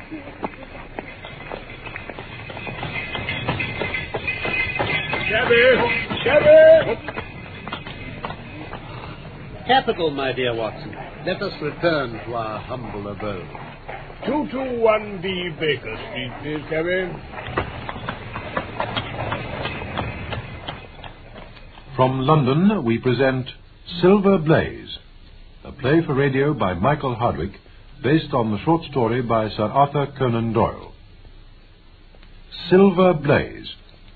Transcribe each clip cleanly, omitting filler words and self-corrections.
Shabby! Capital, my dear Watson. Let us return to our humble abode. 221B Baker Street, please, Shabby. From London, we present Silver Blaze, a play for radio by Michael Hardwick, based on the short story by Sir Arthur Conan Doyle. Silver Blaze.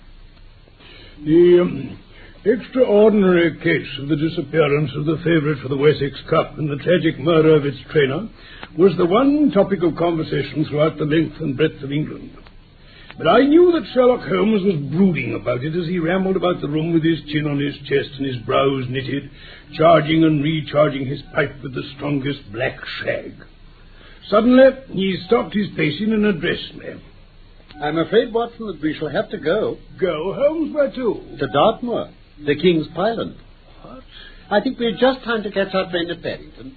The extraordinary case of the disappearance of the favourite for the Wessex Cup and the tragic murder of its trainer was the one topic of conversation throughout the length and breadth of England. But I knew that Sherlock Holmes was brooding about it as he rambled about the room with his chin on his chest and his brows knitted, charging and recharging his pipe with the strongest black shag. Suddenly, he stopped his pacing and addressed me. I'm afraid, Watson, that we shall have to go. Go, Holmes? Where to? To Dartmoor, the King's Pyland. What? I think we've just time to catch our train at Paddington.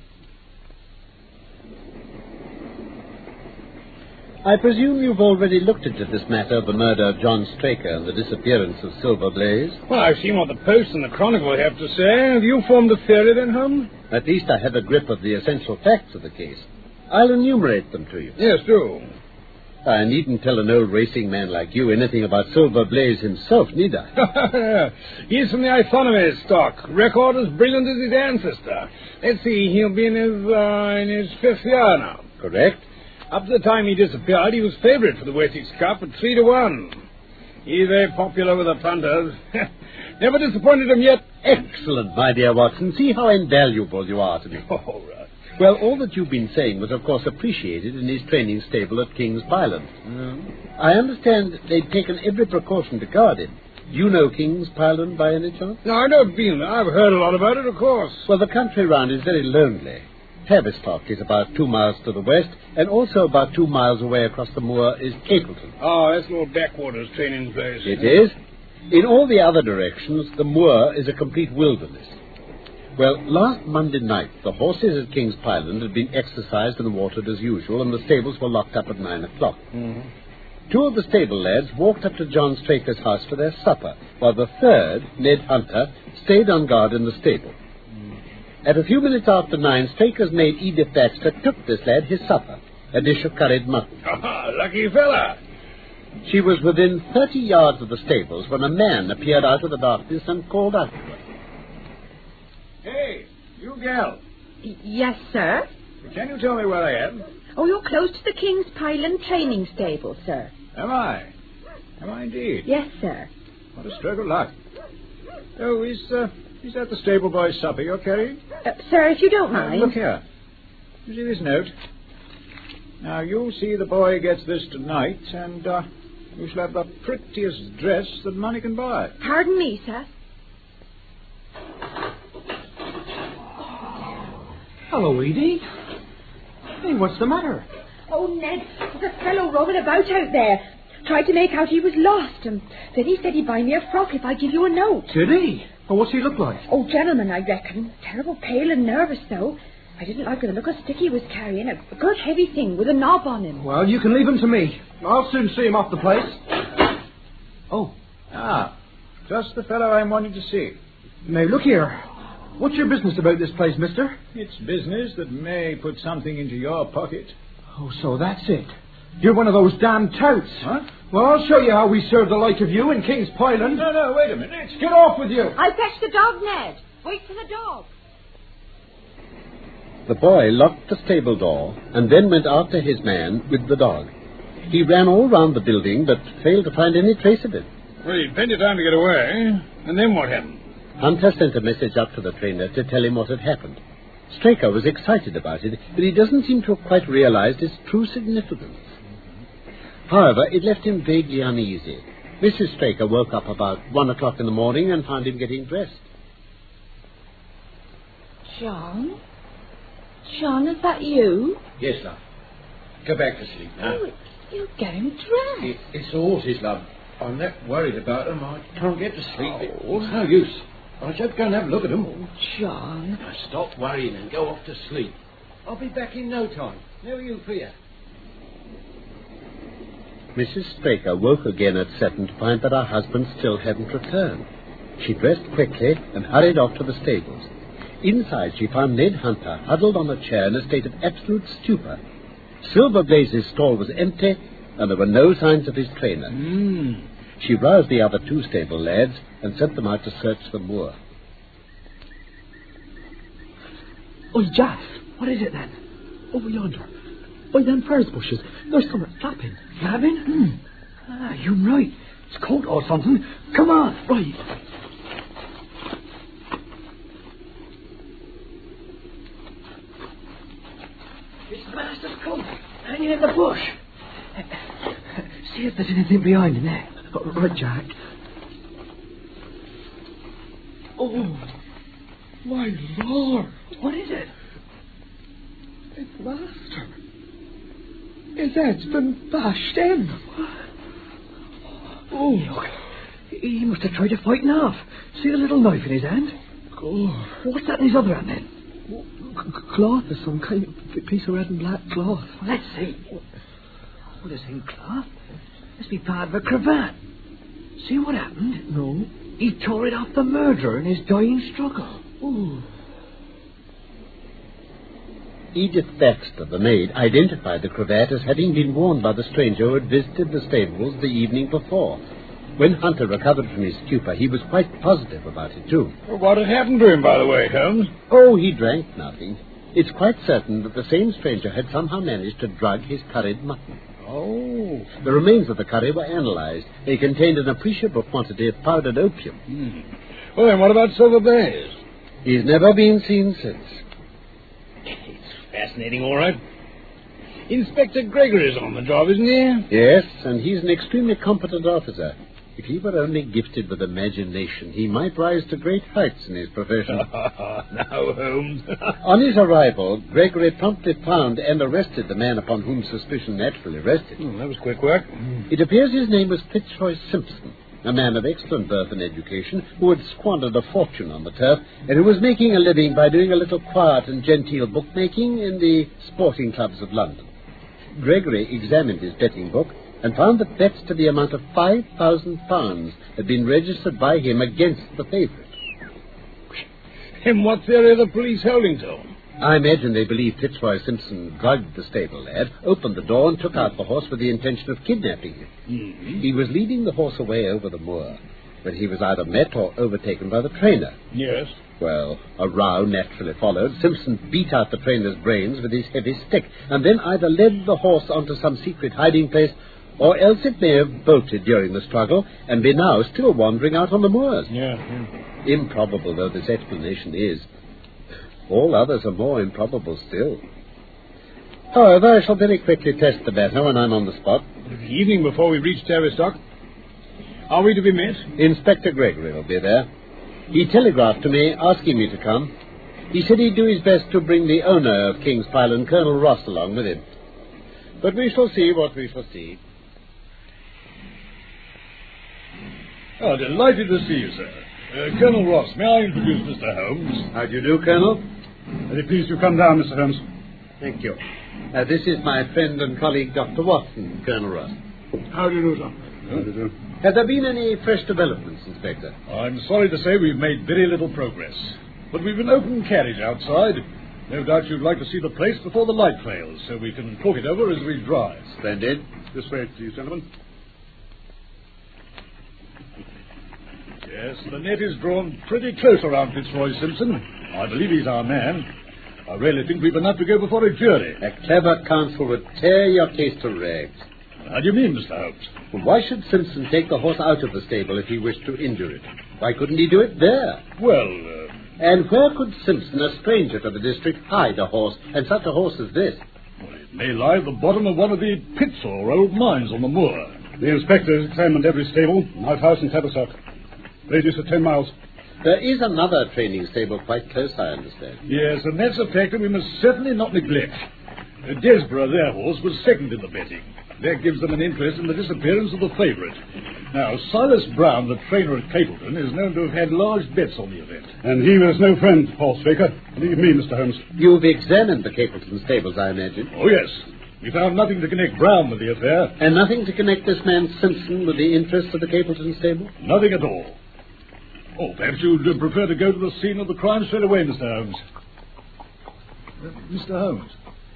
I presume you've already looked into this matter of the murder of John Straker and the disappearance of Silver Blaze. Well, I've seen what the Post and the Chronicle have to say. Have you formed a theory then, Holmes? At least I have a grip of the essential facts of the case. I'll enumerate them to you. Yes, do. I needn't tell an old racing man like you anything about Silver Blaze himself, need I? He's from the Ithanomy stock. Record as brilliant as his ancestor. Let's see, he'll be in his fifth year now. Correct. Up to the time he disappeared, he was favourite for the Wessex Cup at 3-1. He's very popular with the punters. Never disappointed him yet. Excellent, my dear Watson. See how invaluable you are to me. All right. Well, all that you've been saying was, of course, appreciated in his training stable at King's Pyland. I understand they'd taken every precaution to guard him. Do you know King's Pyland by any chance? No, I've never been there. I've heard a lot about it, of course. Well, the country round is very lonely. Tavistock is about 2 miles to the west, and also about 2 miles away across the moor is Capleton. Oh, that's a little backwaters training place. It is. In all the other directions, the moor is a complete wilderness. Well, last Monday night, the horses at King's Pyland had been exercised and watered as usual, and the stables were locked up at 9 o'clock. Mm-hmm. 2 of the stable lads walked up to John Straker's house for their supper, while the third, Ned Hunter, stayed on guard in the stable. At a few minutes after 9, Straker's maid Edith Baxter took this lad his supper, a dish of curried mutton. Lucky fella. She was within 30 yards of the stables when a man appeared out of the darkness and called out to her. Hey, you gal. Yes, sir. Can you tell me where I am? Oh, you're close to the King's Pyland training stable, sir. Am I? Am I indeed? Yes, sir. What a stroke of luck. Oh, is that the stable boy's supper you're carrying? Sir, if you don't mind. Look here. You see this note? Now, you'll see the boy gets this tonight, and you shall have the prettiest dress that money can buy. Pardon me, sir. Hello, Edie. Hey, what's the matter? Oh, Ned, there's a fellow roaming about out there. Tried to make out he was lost, and then he said he'd buy me a frock if I give you a note. Did he? Well, what's he look like? Oh, gentleman, I reckon. Terrible pale and nervous, though. I didn't like the look of stick he was carrying. A good heavy thing with a knob on him. Well, you can leave him to me. I'll soon see him off the place. Oh. Ah, just the fellow I'm wanting to see. Now, look here. What's your business about this place, mister? It's business that may put something into your pocket. Oh, so that's it. You're one of those damn touts. Huh? Well, I'll show you how we serve the like of you in King's Pyland. No, wait a minute. Get off with you. I'll fetch the dog, Ned. Wait for the dog. The boy locked the stable door and then went after his man with the dog. He ran all round the building but failed to find any trace of it. Well, he'd plenty of time to get away. And then what happened? Hunter sent a message up to the trainer to tell him what had happened. Straker was excited about it, but he doesn't seem to have quite realized its true significance. However, it left him vaguely uneasy. Mrs. Straker woke up about 1 o'clock in the morning and found him getting dressed. John? John, is that you? Yes, love. Go back to sleep now. Oh, you're getting dressed. It's the horses, love. I'm that worried about them, I can't get to sleep. It's no use. I should go and have a look at them. Oh, John. Now, stop worrying and go off to sleep. I'll be back in no time. Never you fear. Mrs. Straker woke again at 7 to find that her husband still hadn't returned. She dressed quickly and hurried off to the stables. Inside, she found Ned Hunter huddled on a chair in a state of absolute stupor. Silver Blaze's stall was empty, and there were no signs of his trainer. She roused the other 2 stable lads and sent them out to search the moor. Oh, Jack, what is it then? Over yonder, by them furze bushes, there's something flapping. Flapping? You're right. It's cold or something. Come on. Right. It's the master's coat, hanging in the bush. See if there's anything behind him there. Right, Jack. Oh, my Lord. What is it? It's Master. His head's been bashed in. Oh, look. He must have tried to fight off. See the little knife in his hand? Oh. What's that in his other hand then? Cloth or some kind of piece of red and black cloth. Let's see. What is in cloth? Must be part of a cravat. See what happened? No. He tore it off the murderer in his dying struggle. Oh. Edith Baxter, the maid, identified the cravat as having been worn by the stranger who had visited the stables the evening before. When Hunter recovered from his stupor, he was quite positive about it, too. Well, what had happened to him, by the way, Holmes? Oh, he drank nothing. It's quite certain that the same stranger had somehow managed to drug his curried mutton. Oh. The remains of the curry were analyzed. They contained an appreciable quantity of powdered opium. Well, then, what about Silver Blaze? He's never been seen since. It's fascinating, all right. Inspector Gregory's on the job, isn't he? Yes, and he's an extremely competent officer. If he were only gifted with imagination, he might rise to great heights in his profession. Now, Holmes. On his arrival, Gregory promptly found and arrested the man upon whom suspicion naturally rested. That was quick work. It appears his name was Fitzroy Simpson, a man of excellent birth and education who had squandered a fortune on the turf and who was making a living by doing a little quiet and genteel bookmaking in the sporting clubs of London. Gregory examined his betting book and found that bets to the amount of £5,000 had been registered by him against the favourite. And what theory are the police holding to? I imagine they believe Fitzroy Simpson drugged the stable lad, opened the door, and took out the horse with the intention of kidnapping him. Mm-hmm. He was leading the horse away over the moor when he was either met or overtaken by the trainer. Yes. Well, a row naturally followed. Simpson beat out the trainer's brains with his heavy stick, and then either led the horse onto some secret hiding place, or else it may have bolted during the struggle and be now still wandering out on the moors. Yeah. Improbable though this explanation is, all others are more improbable still. However, I shall very quickly test the matter when I'm on the spot. The evening before we reach Tavistock, are we to be met? Inspector Gregory will be there. He telegraphed to me asking me to come. He said he'd do his best to bring the owner of King's Pyland, Colonel Ross, along with him. But we shall see what we shall see. Oh, delighted to see you, sir. Colonel Ross, may I introduce Mr. Holmes? How do you do, Colonel? Very pleased to come down, Mr. Holmes. Thank you. This is my friend and colleague, Dr. Watson, Colonel Ross. How do you do, sir? How do you do? Have there been any fresh developments, Inspector? I'm sorry to say we've made very little progress. But we've an open carriage outside. No doubt you'd like to see the place before the light fails, so we can talk it over as we drive. Splendid. This way, please, gentlemen. Yes, the net is drawn pretty close around Fitzroy Simpson. I believe he's our man. I really think we've enough to go before a jury. A clever counsel would tear your case to rags. How do you mean, Mr. Holmes? Well, why should Simpson take the horse out of the stable if he wished to injure it? Why couldn't he do it there? Well, And where could Simpson, a stranger to the district, hide a horse, and such a horse as this? well, it may lie at the bottom of one of the pits or old mines on the moor. The inspector has examined every stable, outhouse and Tavistock. Radius of 10 miles. There is another training stable quite close, I understand. Yes, and that's a fact that we must certainly not neglect. Desborough, their horse, was second in the betting. That gives them an interest in the disappearance of the favourite. Now, Silas Brown, the trainer at Capleton, is known to have had large bets on the event. And he was no friend, Paul Straker. Believe me, Mr. Holmes. You've examined the Capleton stables, I imagine. Oh, yes. We found nothing to connect Brown with the affair. And nothing to connect this man Simpson with the interests of the Capleton stable? Nothing at all. Oh, perhaps you'd prefer to go to the scene of the crime straight away, Mr. Holmes. Mr. Holmes.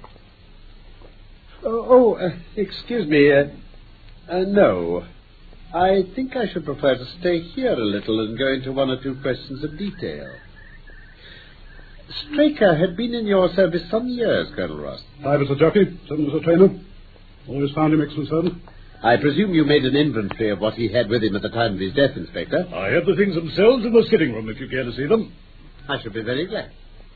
Excuse me. No. I think I should prefer to stay here a little and go into one or two questions of detail. Straker had been in your service some years, Colonel Ross. I was a jockey, son was a trainer. Always found him excellent servant. I presume you made an inventory of what he had with him at the time of his death, Inspector. I had the things themselves in the sitting room, if you care to see them. I should be very glad.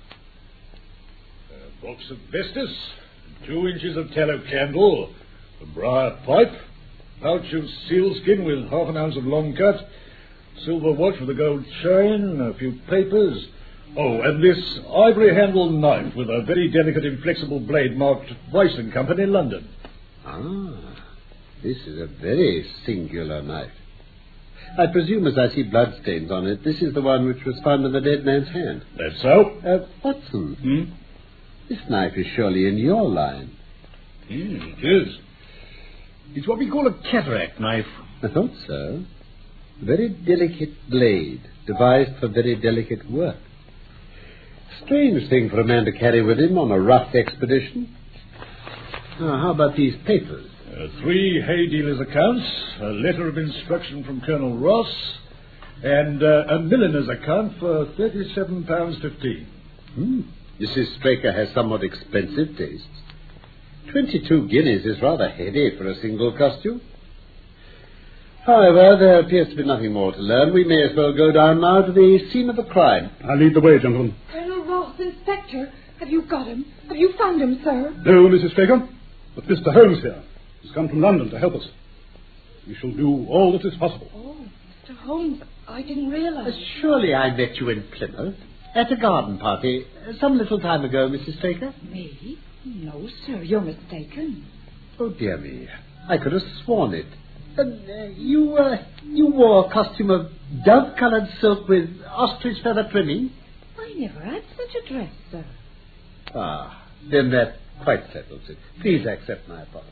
A box of Vestas, 2 inches of tallow candle, a briar pipe, pouch of sealskin with half an ounce of long cut, silver watch with a gold chain, a few papers. Oh, and this ivory-handled knife with a very delicate inflexible blade marked Weiss and Company, London. Ah, this is a very singular knife. I presume, as I see bloodstains on it, this is the one which was found in the dead man's hand. That's so. Watson, this knife is surely in your line. It is. It's what we call a cataract knife. I thought so. A very delicate blade, devised for very delicate work. Strange thing for a man to carry with him on a rough expedition. Now, how about these papers? 3 hay dealers' accounts, a letter of instruction from Colonel Ross, and a milliner's account for £37.15. Mrs. Straker has somewhat expensive tastes. 22 guineas is rather heavy for a single costume. However, there appears to be nothing more to learn. We may as well go down now to the scene of the crime. I'll lead the way, gentlemen. Colonel Ross, Inspector, have you got him? Have you found him, sir? No, Mrs. Straker, but Mr. Holmes here has come from London to help us. We shall do all that is possible. Oh, Mr. Holmes, I didn't realize. Surely I met you in Plymouth at a garden party some little time ago, Mrs. Straker. Me? No, sir, you're mistaken. Oh, dear me. I could have sworn it. You wore a costume of dove-coloured silk with ostrich feather trimming? I never had such a dress, sir. Ah, then that quite settles it. Please accept my apology.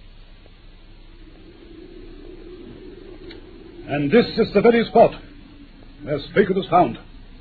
And this is the very spot where Straker was found.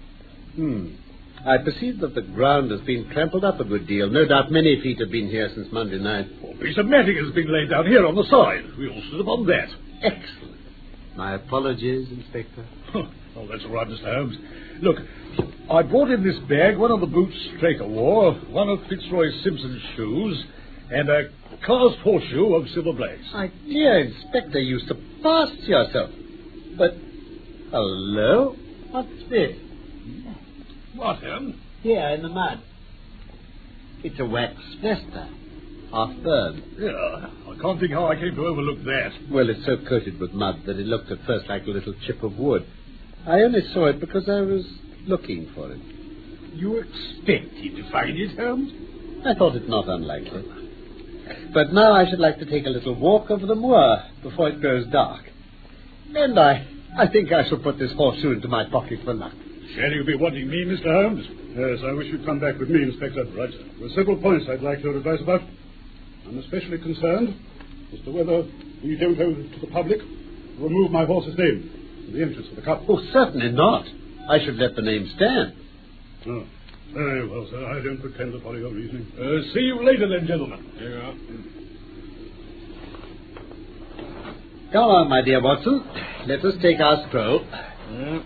I perceive that the ground has been trampled up a good deal. No doubt many feet have been here since Monday night. A piece of matting has been laid down here on the side. We all stood upon that. Excellent. My apologies, Inspector. Oh, that's all right, Mr. Holmes. Look, I brought in this bag, one of the boots Straker wore, one of Fitzroy Simpson's shoes, and a cast horseshoe of Silver Blaze. My dear Inspector, you surpassed yourself. But, hello? What's this? What, Holmes? Here in the mud. It's a wax vesta, half burned. Yeah, I can't think how I came to overlook that. Well, it's so coated with mud that it looked at first like a little chip of wood. I only saw it because I was looking for it. You expected to find it, Holmes? I thought it not unlikely. But now I should like to take a little walk over the moor before it grows dark. And I think I shall put this horseshoe into my pocket for luck. Shall you be wanting me, Mr. Holmes? Yes, I wish you'd come back with me, Inspector. Right. There are several points I'd like your advice about. I'm especially concerned as to whether we don't owe to the public to remove my horse's name in the interest of the cup. Oh, certainly not. I should let the name stand. Oh, very well, sir. I don't pretend to follow your reasoning. See you later, then, gentlemen. Here you are. Come on, my dear Watson. Let us take our stroll. Yeah.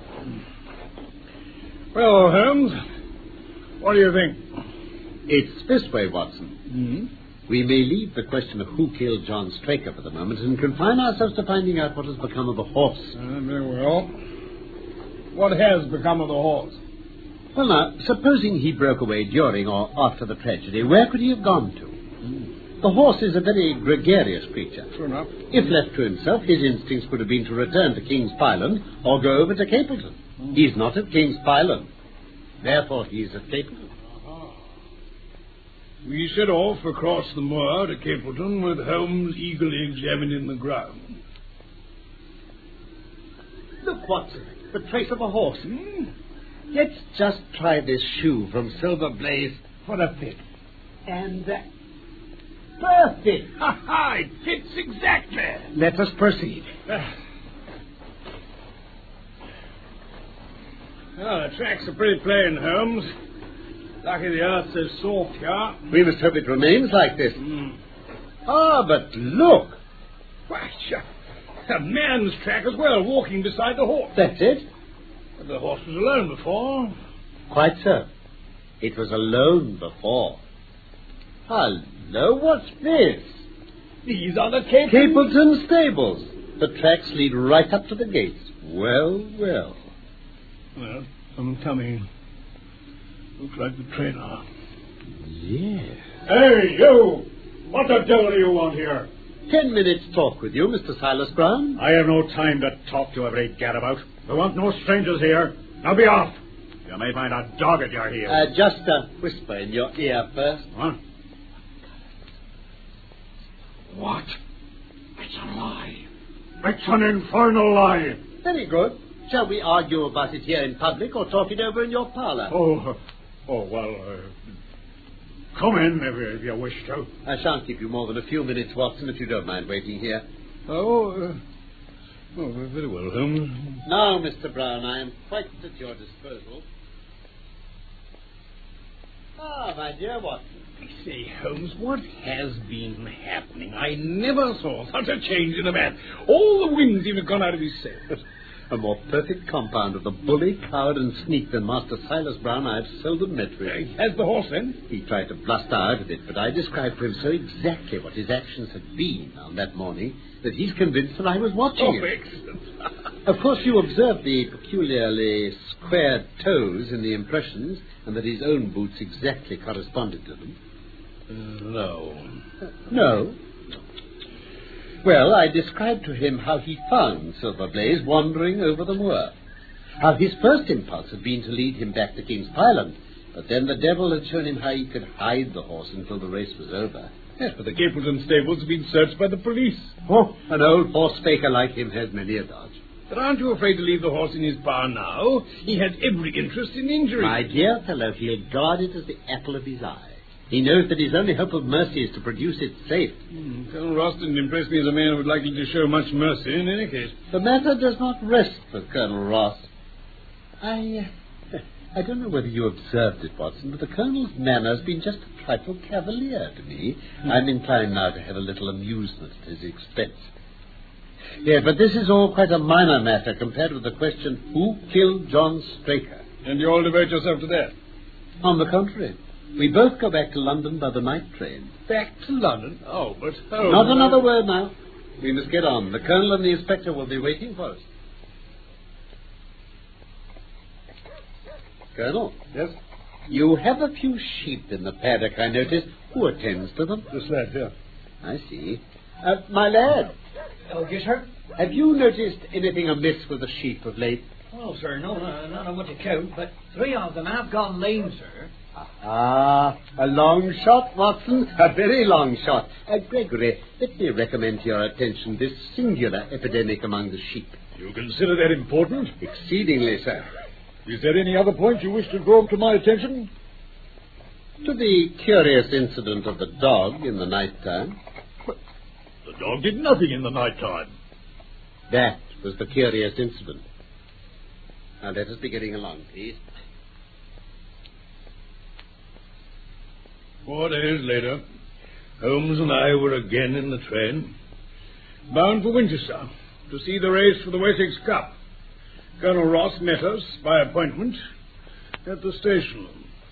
Well, Holmes, what do you think? It's this way, Watson. We may leave the question of who killed John Straker for the moment and confine ourselves to finding out what has become of the horse. Very well. What has become of the horse? Well, now, supposing he broke away during or after the tragedy, where could he have gone to? The horse is a very gregarious creature. Sure enough. If left to himself, his instincts would have been to return to King's Pyland or go over to Capleton. He's not at King's Pyland. Therefore, he's at Capleton. We set off across the moor to Capleton with Holmes eagerly examining the ground. Look, Watson, the trace of a horse. Let's just try this shoe from Silver Blaze for a bit. And, perfect. Ha! It fits exactly. Let us proceed. Well, the tracks are pretty plain, Holmes. Lucky the earth's so soft here. We must hope it remains like this. Ah, but look. Why, a man's track as well, walking beside the horse. That's it. But the horse was alone before. Quite so. It was alone before. Hello, what's this? These are the Capleton stables. The tracks lead right up to the gates. Well, well. Well, I'm coming. Looks like the trainer. Yes. Hey, you! What the devil do you want here? 10 minutes talk with you, Mr. Silas Brown. I have no time to talk to every gadabout. I want no strangers here. Now be off. You may find a dog at your heels. Just a whisper in your ear first. What? What? It's a lie. It's an infernal lie. Very good. Shall we argue about it here in public or talk it over in your parlour? Come in if you wish to. I shan't keep you more than a few minutes, Watson, if you don't mind waiting here. Very well, Holmes. Now, Mr. Brown, I am quite at your disposal. Ah, my dear Watson. I say, Holmes, what has been happening? I never saw such a change in a man. All the wind seemed to have gone out of his sails. A more perfect compound of the bully, coward, and sneak than Master Silas Brown I have seldom met with. Has the horse, then? He tried to bluster out of it, but I described for him so exactly what his actions had been on that morning that he's convinced that I was watching him. Excellent. Of course, you observed the peculiarly squared toes in the impressions, and that his own boots exactly corresponded to them. No. No? Well, I described to him how he found Silver Blaze wandering over the moor. How his first impulse had been to lead him back to King's Pyland, but then the devil had shown him how he could hide the horse until the race was over. Yes, but the Capleton stables have been searched by the police. Oh, an old horse faker like him has many a dodge. But aren't you afraid to leave the horse in his barn now? He had every interest in injury. My dear fellow, he'll guard it as the apple of his eye. He knows that his only hope of mercy is to produce it safe. Colonel Ross didn't impress me as a man who would likely to show much mercy in any case. The matter does not rest with Colonel Ross. I don't know whether you observed it, Watson, but the Colonel's manner has been just a trifle cavalier to me. I'm inclined now to have a little amusement at his expense. Yeah, but this is all quite a minor matter compared with the question, who killed John Straker? And you all devote yourself to that? On the contrary. We both go back to London by the night train. Back to London? Oh, but... Not another word now. We must get on. The Colonel and the Inspector will be waiting for us. Colonel? Yes? You have a few sheep in the paddock, I noticed. Who attends to them? This lad here. I see. My lad. Oh, yes, sir? Have you noticed anything amiss with the sheep of late? Well, sir, no, not on what to count, but 3 of them have gone lame, sir. Ah, a long shot, Watson. A very long shot. Gregory, let me recommend to your attention this singular epidemic among the sheep. You consider that important? Exceedingly, sir. Is there any other point you wish to draw to my attention? To the curious incident of the dog in the night time. The dog did nothing in the night time. That was the curious incident. Now let us be getting along, please. 4 days later, Holmes and I were again in the train, bound for Winchester to see the race for the Wessex Cup. Colonel Ross met us by appointment at the station.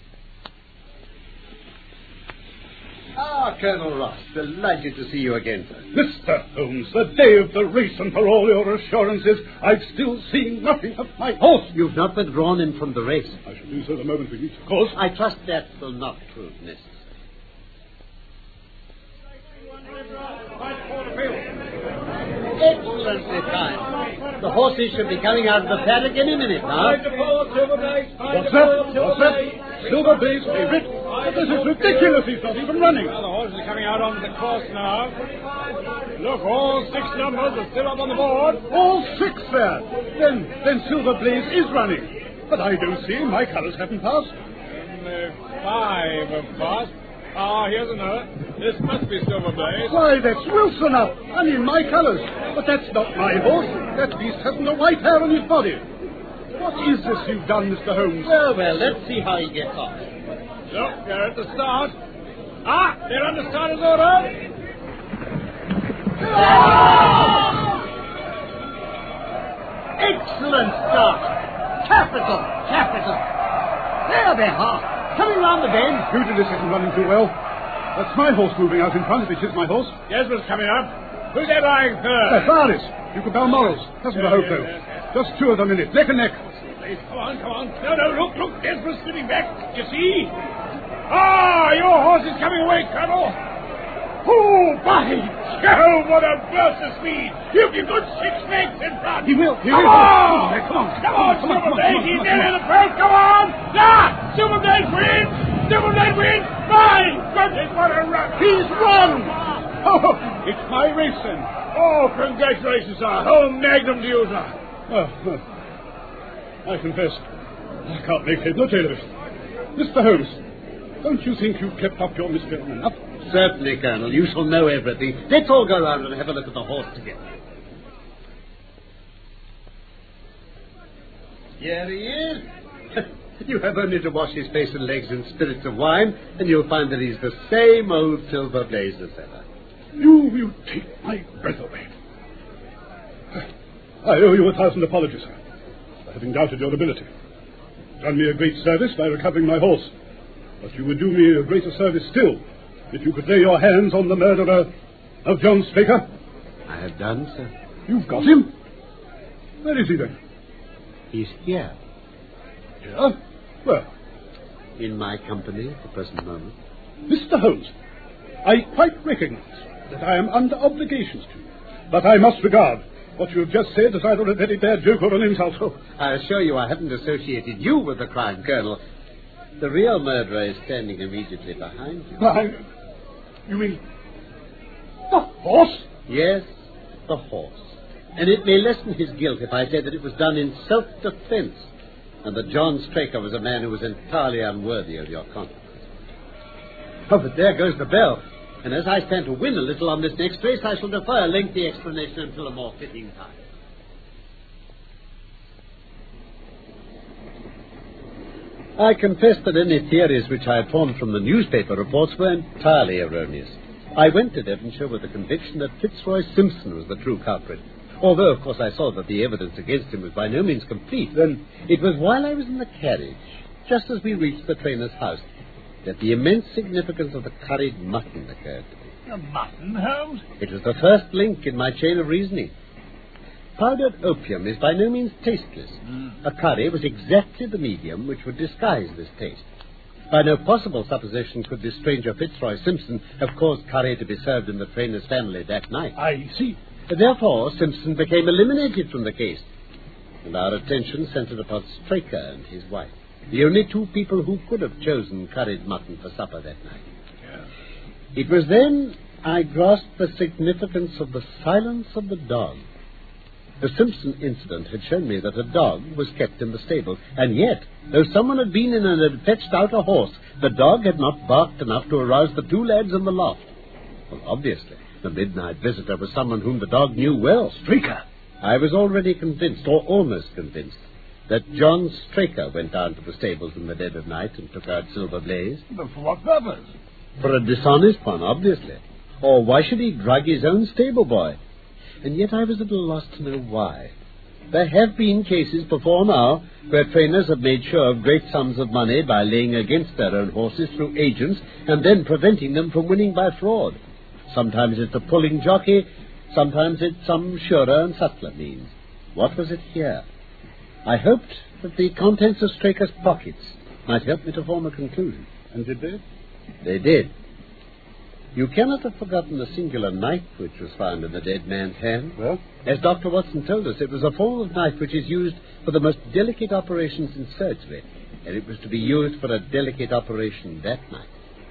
Ah, Colonel Ross, delighted to see you again, sir. Mr. Holmes, the day of the race, and for all your assurances, I've still seen nothing of my horse. You've not withdrawn him from the race. I shall do so the moment we reach the course. I trust that will not prove necessary. Excellently timed. The horses should be coming out of the paddock any minute now. What's that? What's that? Silver Blaze favorite? But this is ridiculous. He's not even running. Well, the horses are coming out onto the course now. Look, all 6 numbers are still up on the board. All 6, sir. Then Silver Blaze is running. But I don't see him. My colours haven't passed. 5 have passed. Ah, here's another. This must be Silver Blaze. Why, that's Wilson up. And in my colours. But that's not my horse. That beast hasn't a white hair on his body. What is this you've done, Mr. Holmes? Well, let's see how he gets on. Look, they're at the start. Ah, they're on the starter's order. Excellent start. Capital. There they are. Coming round the bend. Pugilis isn't running too well. That's my horse moving out in front, if it is my horse. Desmond's coming up. Who's that lying third? That's Ardis. Duke of Balmoral. Doesn't hope though. Just two of them in it, neck and neck. Please, come on. No, look. Desmond's slipping back. You see? Ah, your horse is coming away, Colonel. Oh, by Jove, what a burst of speed. You give good 6 lengths in front. He will. Come on, Come on. Silver Blaze. He's near the first. Come on. Ah, Silver Blaze wins. My goodness, what a run. He's won. Oh, it's my race, then. Oh, congratulations, sir. Oh, magnum to you, sir. I confess, I can't make head nor tail of it. Mr. Holmes, don't you think you've kept up your mystery enough? Certainly, Colonel. You shall know everything. Let's all go round and have a look at the horse together. Here he is. You have only to wash his face and legs in spirits of wine, and you'll find that he's the same old Silver Blaze as ever. You take my breath away. I owe you 1,000 apologies, sir, for having doubted your ability. Done me a great service by recovering my horse. But you would do me a greater service still if you could lay your hands on the murderer of John Straker. I have done, sir. You've got him? Where is he, then? He's here. Here? Where? In my company at the present moment. Mr. Holmes, I quite recognize that I am under obligations to you, but I must regard what you have just said as either a very bad joke or an insult. Oh, I assure you I haven't associated you with the crime, Colonel. The real murderer is standing immediately behind you. You mean the horse? Yes, the horse. And it may lessen his guilt if I say that it was done in self-defense, and that John Straker was a man who was entirely unworthy of your confidence. Oh, but there goes the bell. And as I stand to win a little on this next race, I shall defer a lengthy explanation until a more fitting time. I confess that any theories which I had formed from the newspaper reports were entirely erroneous. I went to Devonshire with the conviction that Fitzroy Simpson was the true culprit, although, of course, I saw that the evidence against him was by no means complete. Then it was while I was in the carriage, just as we reached the trainer's house, that the immense significance of the curried mutton occurred to me. The mutton, Holmes? It was the first link in my chain of reasoning. Powdered opium is by no means tasteless. A curry was exactly the medium which would disguise this taste. By no possible supposition could this stranger Fitzroy Simpson have caused curry to be served in the trainer's family that night. I see. Therefore, Simpson became eliminated from the case, and our attention centered upon Straker and his wife, the only two people who could have chosen curried mutton for supper that night. It was then I grasped the significance of the silence of the dog. The Simpson incident had shown me that a dog was kept in the stable, and yet, though someone had been in and had fetched out a horse, the dog had not barked enough to arouse the two lads in the loft. Well, obviously, the midnight visitor was someone whom the dog knew well. Straker. I was already convinced, or almost convinced, that John Straker went down to the stables in the dead of night and took out Silver Blaze. But for what purpose? For a dishonest one, obviously. Or why should he drug his own stable boy? And yet I was at a loss to know why. There have been cases before now where trainers have made sure of great sums of money by laying against their own horses through agents and then preventing them from winning by fraud. Sometimes it's a pulling jockey, sometimes it's some surer and subtler means. What was it here? I hoped that the contents of Straker's pockets might help me to form a conclusion. And did they? They did. You cannot have forgotten the singular knife which was found in the dead man's hand. Well? As Dr. Watson told us, it was a form of knife which is used for the most delicate operations in surgery, and it was to be used for a delicate operation that night.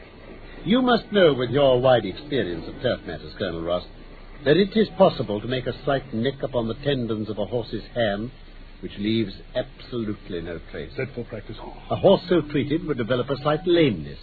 You must know, with your wide experience of turf matters, Colonel Ross, that it is possible to make a slight nick upon the tendons of a horse's ham which leaves absolutely no trace. Dreadful practice. A horse so treated would develop a slight lameness.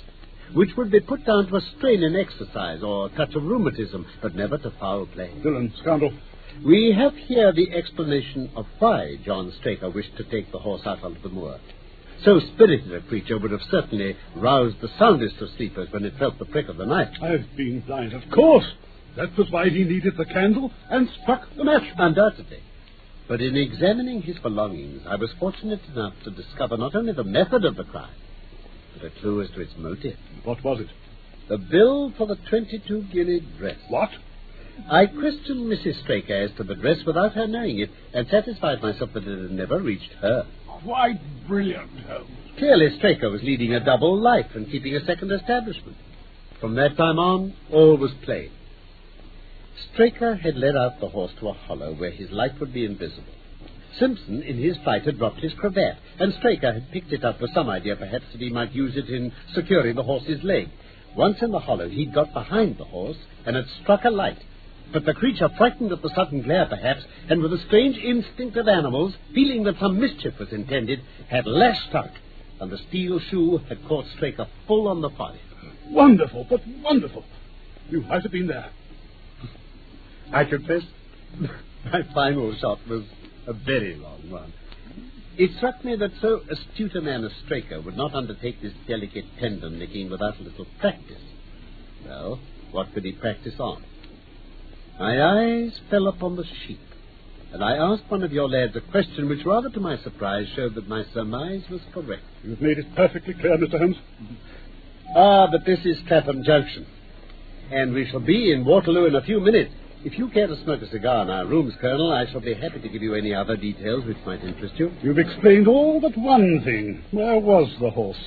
which would be put down to a strain in exercise or a touch of rheumatism, but never to foul play. Villain, scoundrel. We have here the explanation of why John Straker wished to take the horse out onto the moor. So spirited a creature would have certainly roused the soundest of sleepers when it felt the prick of the knife. I've been blind, of course. That was why he needed the candle and struck the match. Undoubtedly. But in examining his belongings, I was fortunate enough to discover not only the method of the crime, but a clue as to its motive. What was it? The bill for the 22-guinea dress. What? I questioned Mrs. Straker as to the dress without her knowing it, and satisfied myself that it had never reached her. Quite brilliant, Holmes. Clearly, Straker was leading a double life and keeping a second establishment. From that time on, all was plain. Straker had led out the horse to a hollow where his light would be invisible. Simpson, in his flight, had dropped his cravat, and Straker had picked it up with some idea, perhaps, that he might use it in securing the horse's leg. Once in the hollow, he'd got behind the horse and had struck a light. But the creature, frightened at the sudden glare, perhaps, and with a strange instinct of animals, feeling that some mischief was intended, had lashed out, and the steel shoe had caught Straker full on the forehead. Wonderful, but wonderful. You might have been there. I confess, my final shot was a very long one. It struck me that so astute a man as Straker would not undertake this delicate tendon nicking without a little practice. Well, what could he practice on? My eyes fell upon the sheep, and I asked one of your lads a question which, rather to my surprise, showed that my surmise was correct. You've made it perfectly clear, Mr. Holmes. But this is Clapham Junction, and we shall be in Waterloo in a few minutes. If you care to smoke a cigar in our rooms, Colonel, I shall be happy to give you any other details which might interest you. You've explained all but one thing. Where was the horse?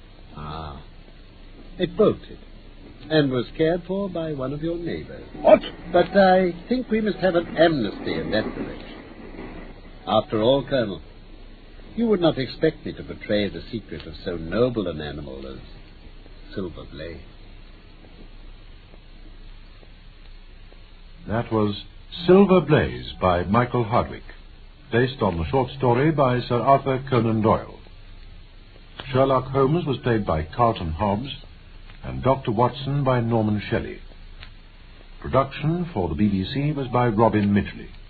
It bolted, and was cared for by one of your neighbors. What? But I think we must have an amnesty in that direction. After all, Colonel, you would not expect me to betray the secret of so noble an animal as Silver Blaze. That was Silver Blaze by Michael Hardwick, based on the short story by Sir Arthur Conan Doyle. Sherlock Holmes was played by Carlton Hobbs, and Dr. Watson by Norman Shelley. Production for the BBC was by Robin Midgley.